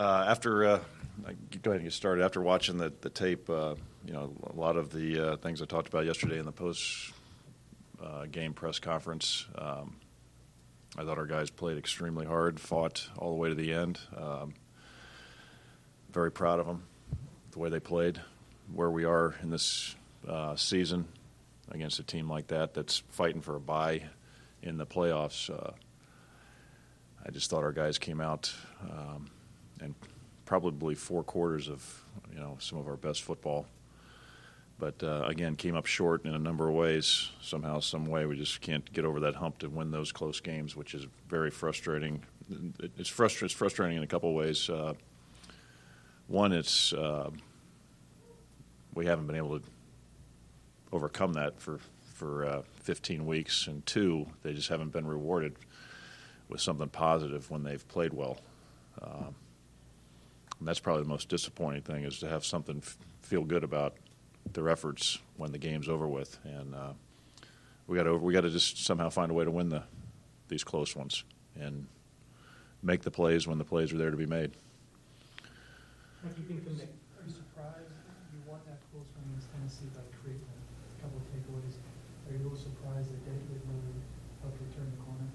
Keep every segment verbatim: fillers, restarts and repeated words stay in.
Uh, after uh, go ahead and get started. After watching the the tape, uh, you know, a lot of the uh, things I talked about yesterday in the post uh, game press conference. Um, I thought our guys played extremely hard, fought all the way to the end. Um, very proud of them, the way they played, where we are in this uh, season against a team like that that's fighting for a bye in the playoffs. Uh, I just thought our guys came out um, and probably four quarters of you know some of our best football. But, uh, again, came up short in a number of ways. Somehow, some way, we just can't get over that hump to win those close games, which is very frustrating. It's, frustra- it's frustrating in a couple of ways. Uh, one, it's uh, we haven't been able to overcome that for, for uh, fifteen weeks. And two, they just haven't been rewarded with something positive when they've played well. Um, and that's probably the most disappointing thing, is to have something f- feel good about their efforts when the game's over with, and uh, we got to we got to just somehow find a way to win the these close ones and make the plays when the plays are there to be made. What do you think? Are you surprised you won that close one against Tennessee by creating a couple of takeaways? Are you a little surprised that they didn't really help you turn the corner?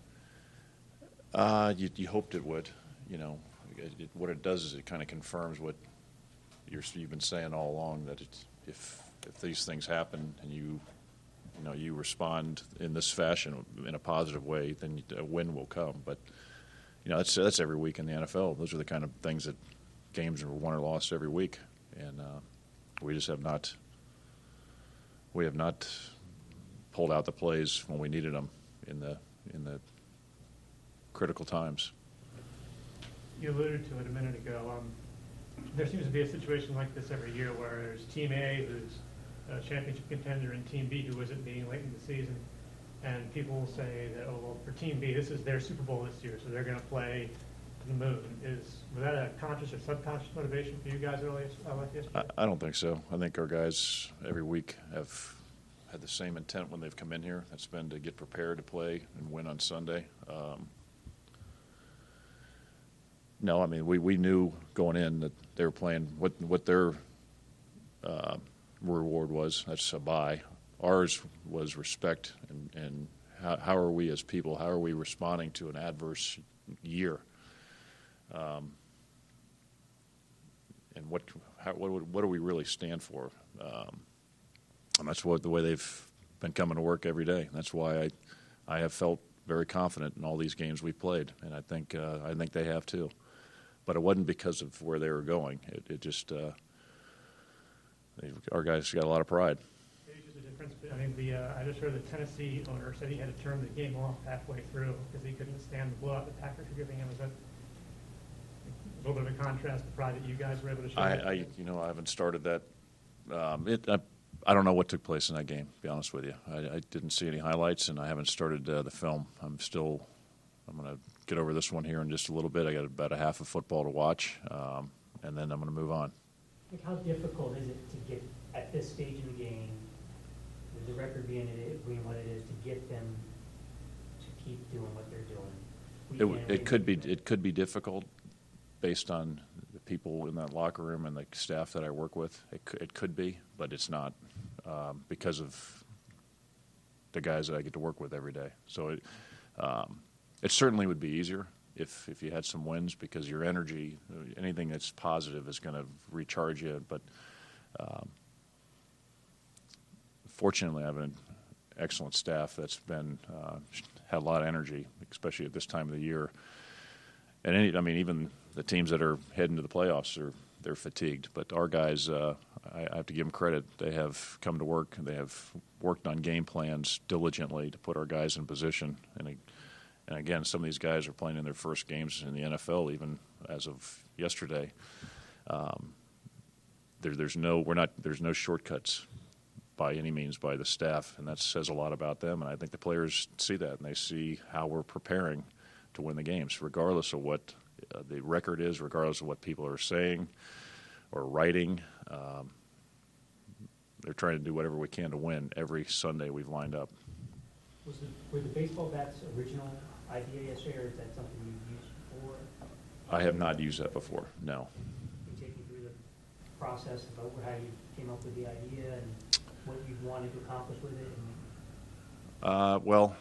Uh, you, you hoped it would. You know, it, it, what it does is it kind of confirms what you're, you've been saying all along, that it's, if if these things happen and you you know you respond in this fashion in a positive way, then a win will come. But you know that's that's every week in the N F L. Those are the kind of things that games are won or lost every week, and uh, we just have not we have not pulled out the plays when we needed them in the in the critical times. You alluded to it a minute ago. Um, There seems to be a situation like this every year where there's Team A, who's a championship contender, and Team B, who isn't being late in the season. And people will say that, oh, well, for Team B, this is their Super Bowl this year, so they're going to play to the moon. Is was that a conscious or subconscious motivation for you guys earlier uh, like yesterday? I, I don't think so. I think our guys every week have had the same intent when they've come in here. That's been to get prepared to play and win on Sunday. Um, No, I mean, we, we knew going in that they were playing what what their uh, reward was. That's a bye. Ours was respect, and, and how, how are we as people, how are we responding to an adverse year? Um, and what how, what what do we really stand for? Um, and that's what the way they've been coming to work every day. That's why I I have felt very confident in all these games we've played, and I think uh, I think they have too. But it wasn't because of where they were going. It, it just uh, they, our guys got a lot of pride. Maybe just a difference. I mean, the uh, I just heard the Tennessee owner said he had to turn the game off halfway through because he couldn't stand the blowout the Packers were giving him. Is that a little bit of a contrast to pride that you guys were able to show? I, I you know, I haven't started that. Um, it, I, I don't know what took place in that game, to be honest with you. I, I didn't see any highlights, and I haven't started uh, the film. I'm still. I'm going to get over this one here in just a little bit. I got about a half of football to watch, um, and then I'm going to move on. Like, how difficult is it to get at this stage in the game, with the record being, it, being what it is, to get them to keep doing what they're doing? It, it could be it could be difficult based on the people in that locker room and the staff that I work with. It could, it could be, but it's not um, because of the guys that I get to work with every day. So it. Um, It certainly would be easier if, if you had some wins, because your energy, anything that's positive is going to recharge you. But um, fortunately, I have an excellent staff that's been uh, had a lot of energy, especially at this time of the year. And any, I mean, even the teams that are heading to the playoffs are they're fatigued. But our guys, uh, I, I have to give them credit. They have come to work. They have worked on game plans diligently to put our guys in position. And it, And again, some of these guys are playing in their first games in the N F L, even as of yesterday. Um, there, there's no, we're not, there's no shortcuts by any means by the staff, and that says a lot about them. And I think the players see that, and they see how we're preparing to win the games, regardless of what uh, the record is, regardless of what people are saying or writing. Um, they're trying to do whatever we can to win every Sunday we've lined up. Was the, were the baseball bats original idea yesterday, or is that something you've used before? I have not used that before, no. Can you take me through the process about how you came up with the idea and what you wanted to accomplish with it? And Uh, well,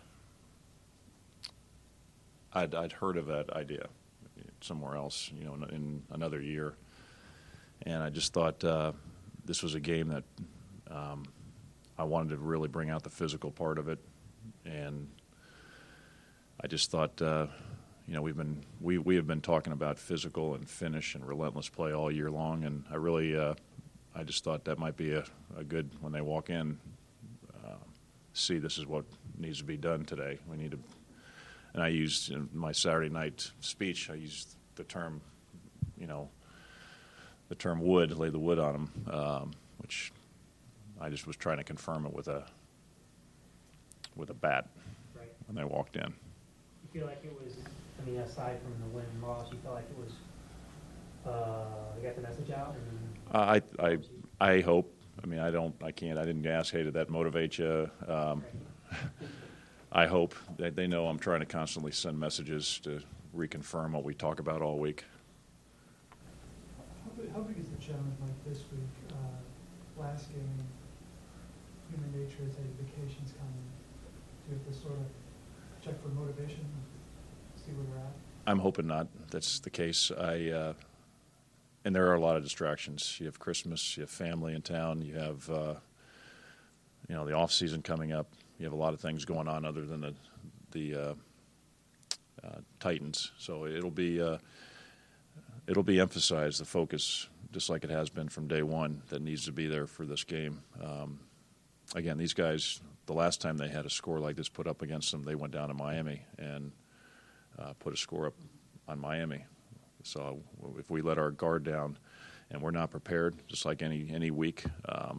I'd, I'd heard of that idea somewhere else, you know, in, in another year. And I just thought uh, this was a game that um, I wanted to really bring out the physical part of it. And I just thought, uh, you know, we've been we, we have been talking about physical and finish and relentless play all year long. And I really, uh, I just thought that might be a, a good, when they walk in, uh, see this is what needs to be done today. We need to, and I used in my Saturday night speech, I used the term, you know, the term wood, lay the wood on them, um, which I just was trying to confirm it with a with a bat right. when they walked in. You feel like it was, I mean, aside from the win and loss, you felt like it was, uh, you got the message out? And I I I hope. I mean, I don't. I can't. I didn't ask. Hey, did that motivate you? Um, I hope that they know I'm trying to constantly send messages to reconfirm what we talk about all week. How big, how big is the challenge like this week? Uh, last game, human nature is a vacation's coming. Do you have to sort of check for motivation, see where we're at? I'm hoping not. That's the case. I uh, and there are a lot of distractions. You have Christmas. You have family in town. You have uh, you know the off season coming up. You have a lot of things going on other than the the uh, uh, Titans. So it'll be uh, it'll be emphasized, the focus, just like it has been from day one, that needs to be there for this game. Um, again, these guys, the last time they had a score like this put up against them, they went down to Miami and uh, put a score up on Miami. So if we let our guard down and we're not prepared, just like any any week, um,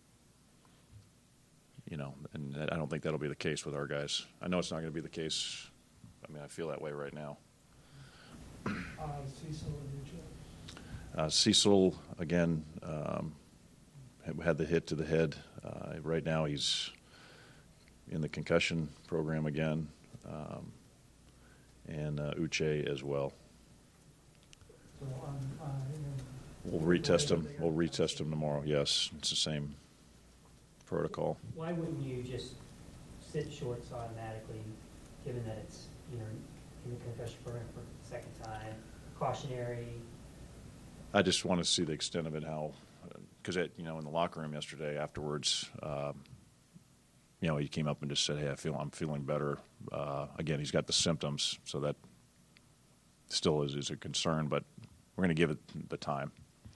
you know, and I don't think that'll be the case with our guys. I know it's not going to be the case. I mean, I feel that way right now. Uh, Cecil and Uche. Uh, Cecil, again, um, had the hit to the head. Uh, right now he's in the concussion program again, um, and uh, Uche as well. So on, uh, you know, We'll retest him. We'll retest him tomorrow. Yes, it's the same protocol. why wouldn't you just sit shorts automatically, given that it's, you know, in the concussion program for the second time, cautionary? I just want to see the extent of it, how, because you know, in the locker room yesterday afterwards, um, you know, he came up and just said, "Hey, I feel I'm feeling better." Uh, again, he's got the symptoms, so that still is, is a concern, but we're going to give it the time.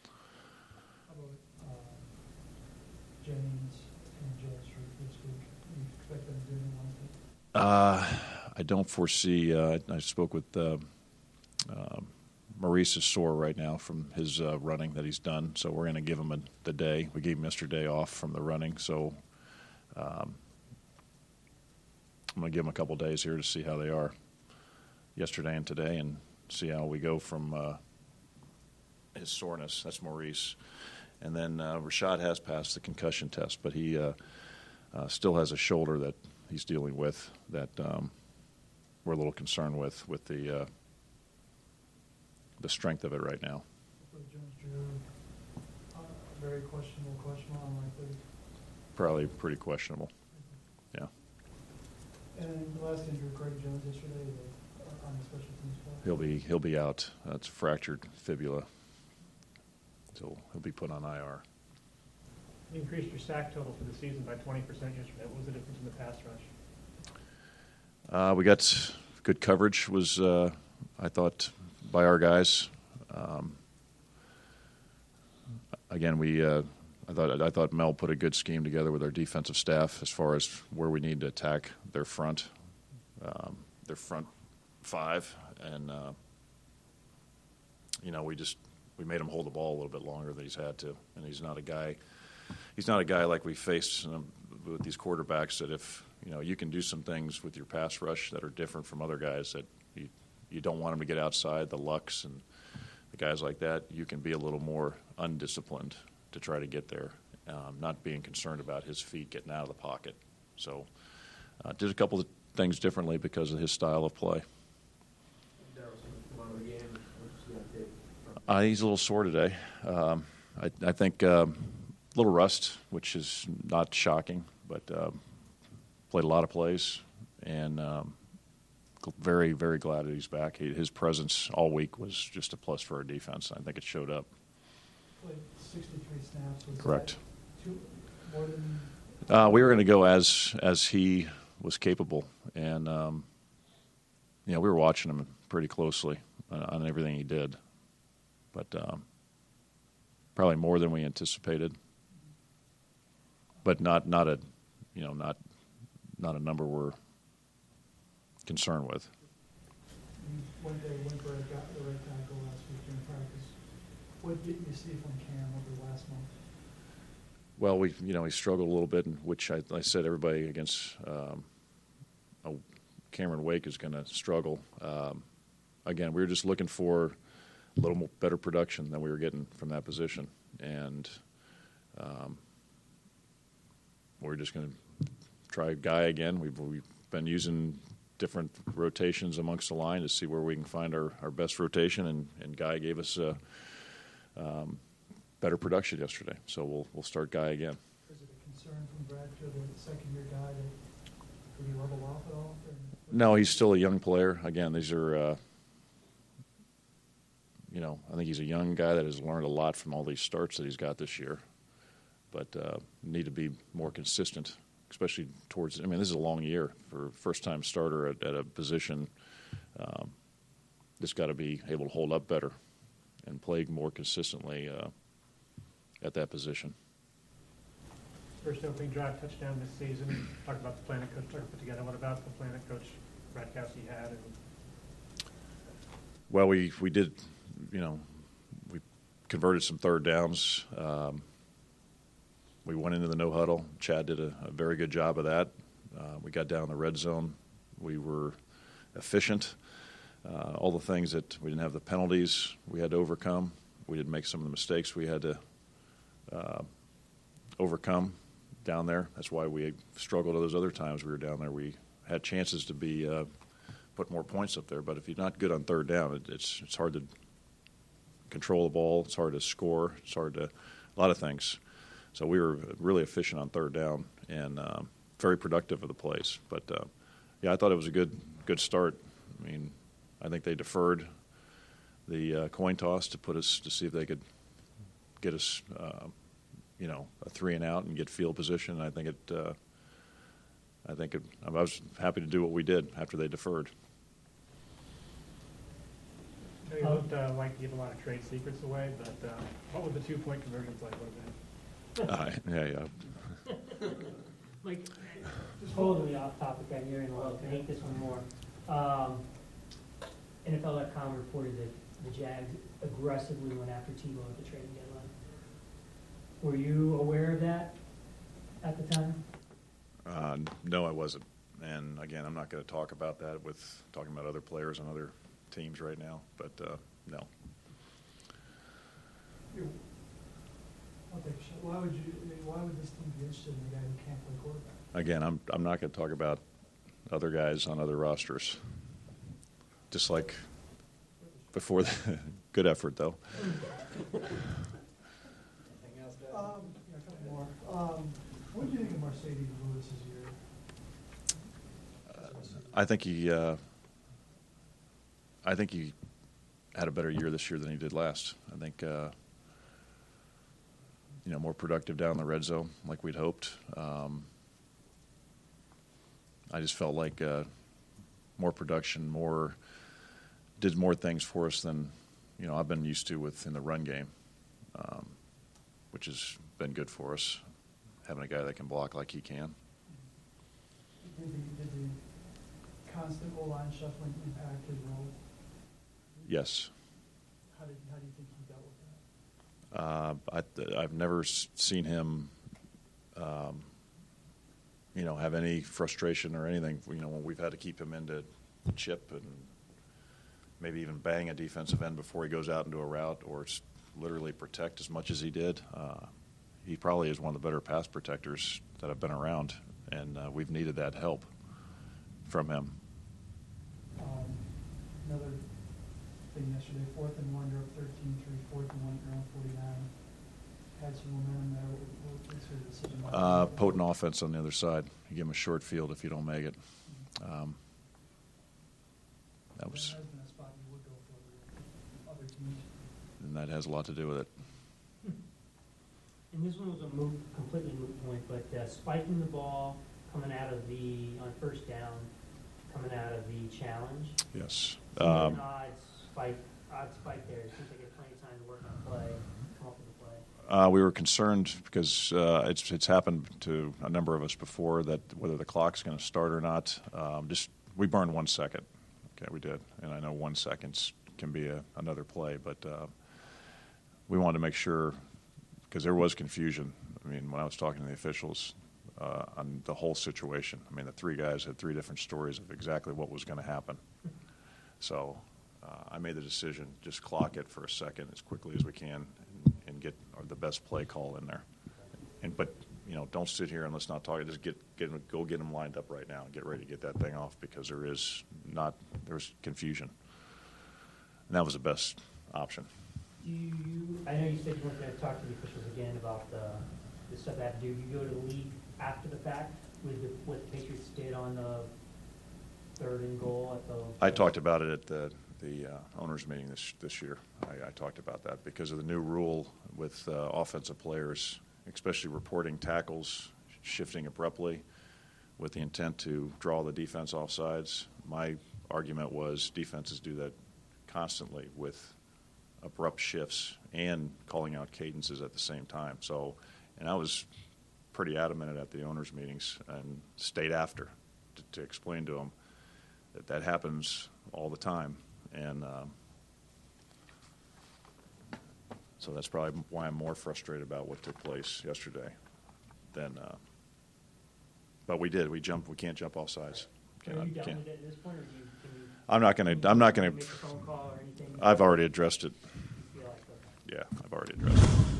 how about uh, Jennings and Jazz for this week? Do you expect them to do anything Wednesday? Uh, I don't foresee. Uh, I spoke with uh, uh, Maurice is sore right now from his uh, running that he's done, so we're going to give him a, the day. We gave him yesterday off from the running, so um, I'm going to give him a couple days here to see how they are yesterday and today, and see how we go from uh, his soreness. That's Maurice. And then uh, Rashad has passed the concussion test, but he uh, uh, still has a shoulder that he's dealing with that um, we're a little concerned with, with the uh, the strength of it right now. For Jones Drew, uh, very questionable, questionable, unlikely. Probably pretty questionable. Yeah. And the last injury, Craig Jones yesterday, uh, on the special teams floor. He'll be he'll be out. That's a fractured fibula, so he'll be put on I R. You increased your sack total for the season by twenty percent yesterday. What was the difference in the pass rush? Uh, we got good coverage. Was uh, I thought by our guys. Um, again, we uh, I thought I thought Mel put a good scheme together with our defensive staff as far as where we need to attack their front, um, their front five, and uh, you know we just we made him hold the ball a little bit longer than he's had to, and he's not a guy. He's not a guy like we faced um, with these quarterbacks that if you know you can do some things with your pass rush that are different from other guys that you you don't want him to get outside the Lux and the guys like that. You can be a little more undisciplined to try to get there, um, not being concerned about his feet getting out of the pocket. So uh, did a couple of things differently because of his style of play. Darryl, since the game, Uh, he's a little sore today. Um, I, I think um, a little rust, which is not shocking, but uh, played a lot of plays, and um, very, very glad that he's back. He, his presence all week was just a plus for our defense. I think it showed up. Played sixty-three snaps. Was Correct. that two, more than? Uh, we were going to go as as he was capable, and um, you know, we were watching him pretty closely on, on everything he did, but um, probably more than we anticipated, but not not a you know not not a number we're concerned with. You went there, went for a guy, the right tackle last week during practice. What did you see from Cam over the last month? Well, we you know he struggled a little bit, in which I, I said everybody against um, oh, Cameron Wake is going to struggle. Um, again, we were just looking for a little more better production than we were getting from that position, and um, we're just going to try Guy again. We've we've been using different rotations amongst the line to see where we can find our, our best rotation, and, and Guy gave us a um, better production yesterday. So we'll we'll start Guy again. Is it a concern from Bradshaw, the second-year guy, that could he level off at all? Or? No, he's still a young player. Again, these are, uh, you know, I think he's a young guy that has learned a lot from all these starts that he's got this year, but uh, need to be more consistent, especially towards, I mean, this is a long year for a first-time starter at, at a position. Um, just got to be able to hold up better and play more consistently uh, at that position. First opening drive touchdown this season. Talk about the plan that Coach Tucker put together. What about the plan that Coach Radkowski had? And Well, we, we did, you know, we converted some third downs. Um, we went into the no huddle. Chad did a, a very good job of that. Uh, we got down in the red zone. We were efficient. Uh, all the things that we didn't have the penalties we had to overcome. We didn't make some of the mistakes we had to uh, overcome down there. That's why we struggled those other times we were down there. We had chances to be uh, put more points up there, but if you're not good on third down, it, it's it's hard to control the ball. It's hard to score. It's hard to a lot of things. So we were really efficient on third down and um, very productive of the plays. But uh, yeah, I thought it was a good good start. I mean, I think they deferred the uh, coin toss to put us to see if they could get us, uh, you know, a three and out and get field position. I think it. Uh, I think it, I was happy to do what we did after they deferred. I know you don't uh, like to give a lot of trade secrets away, but uh, what would the two-point conversion play would have been? Uh, yeah, yeah. Like, totally off topic, I hear in a little, I hate this one more. Um, N F L dot com reported that the Jags aggressively went after Tebow at the trading deadline. Were you aware of that at the time? Uh, no, I wasn't. And again, I'm not going to talk about that with talking about other players on other teams right now. But uh, no. You- I'll take a shot. Why would you? I mean, why would this team be interested in a guy who can't play quarterback? Again, I'm I'm not going to talk about other guys on other rosters. Just like before, the good effort though. Um, yeah, a couple more. Um, what do you think of Mercedes Lewis's year? I think he. Uh, I think he had a better year this year than he did last. I think. Uh, you know, more productive down in the red zone, like we'd hoped. Um, I just felt like uh, more production, more did more things for us than you know I've been used to with in the run game, um, which has been good for us. Having a guy that can block like he can. Did the, did the constant O-line shuffling impact his role? Yes. How did how do you think he dealt with that? Uh, I, I've never s- seen him, um, you know, have any frustration or anything. You know, when we've had to keep him into chip and maybe even bang a defensive end before he goes out into a route, or s- literally protect as much as he did. Uh, he probably is one of the better pass protectors that have been around, and uh, we've needed that help from him. Um, another thing yesterday, fourth and one, you're up thirteen three, fourth and one, you're on forty-nine. Had some momentum there. What, what, what's your decision? Uh, potent offense on the other side. You give them a short field if you don't make it. Um, that was, That has been a spot you would go for with other teams. and that has a lot to do with it. And this one was a moot, completely moot point, but uh, spiking the ball, coming out of the, on first down, coming out of the challenge. Yes. Seems like Um, an odd spike, odd spike there. It seems like you have plenty of time to work on play, come up with a play. Uh, we were concerned because uh, it's it's happened to a number of us before that whether the clock's going to start or not. Um, just we burned one second. Okay, we did, and I know one second can be a, another play, but uh, we wanted to make sure because there was confusion. I mean, when I was talking to the officials uh, on the whole situation, I mean, the three guys had three different stories of exactly what was going to happen. So uh, I made the decision, just clock it for a second as quickly as we can and, and get the best play call in there. And but you know, don't sit here and let's not talk. Just get get them, go get them lined up right now and get ready to get that thing off because there is not there's confusion. And that was the best option. Do you, I know you said you weren't going to talk to the officials again about the, the stuff that do. You go to the league after the fact with the, what the Patriots did on the third and goal at the. I talked about it at the the uh, owners meeting this this year. I, I talked about that because of the new rule with uh, offensive players, especially reporting tackles shifting abruptly with the intent to draw the defense off sides. My argument was defenses do that constantly with abrupt shifts and calling out cadences at the same time. So, and I was pretty adamant at the owners meetings and stayed after to, to explain to them that that happens all the time. And um, so that's probably why I'm more frustrated about what took place yesterday than. Uh, but we did. We jumped. We can't jump off sides. Are Can't- you done can't- with it at this point, or do you, can you? I'm not going to. I'm not going Make a to. phone call or anything? I've already addressed it. You feel like, okay. Yeah, I've already addressed it.